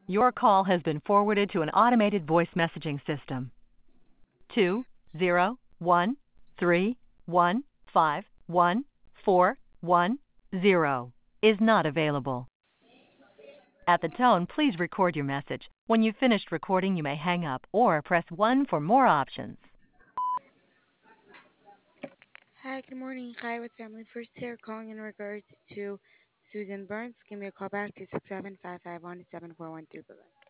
Your call has been forwarded to an automated voice messaging system. 20131514110 is not available. At the tone, please record your message. When you've finished recording, you may hang up or press 1 for more options. Hi, good morning. Hi, with Family First here, calling in regards to Susan Burns. Give me a call back to 675517413. Bye-bye.